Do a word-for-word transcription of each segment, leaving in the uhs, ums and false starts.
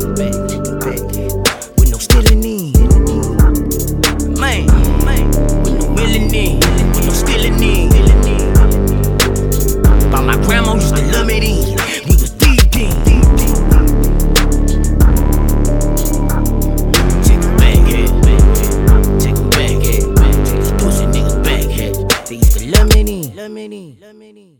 back, back, with no stealing in. Man, man, with no willing in, with no stealing in. But my grandma used to love me then. We was deep in. Take them back, head, take them back, head, take these pussy niggas back, head. They used to love me then, love me then, love me then.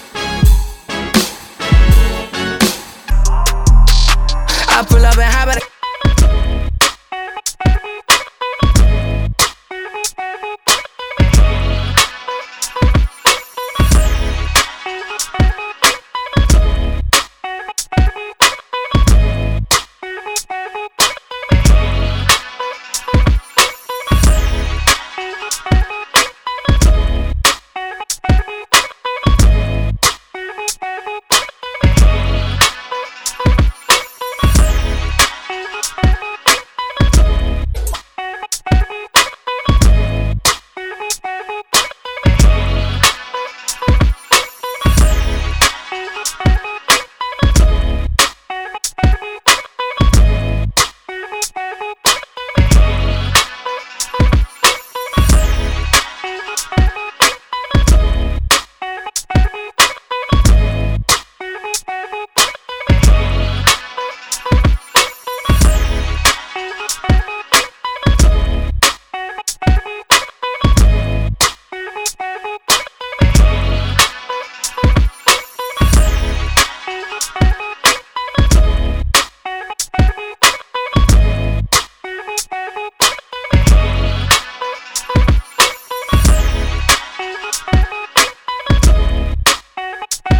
I pull up and hop out.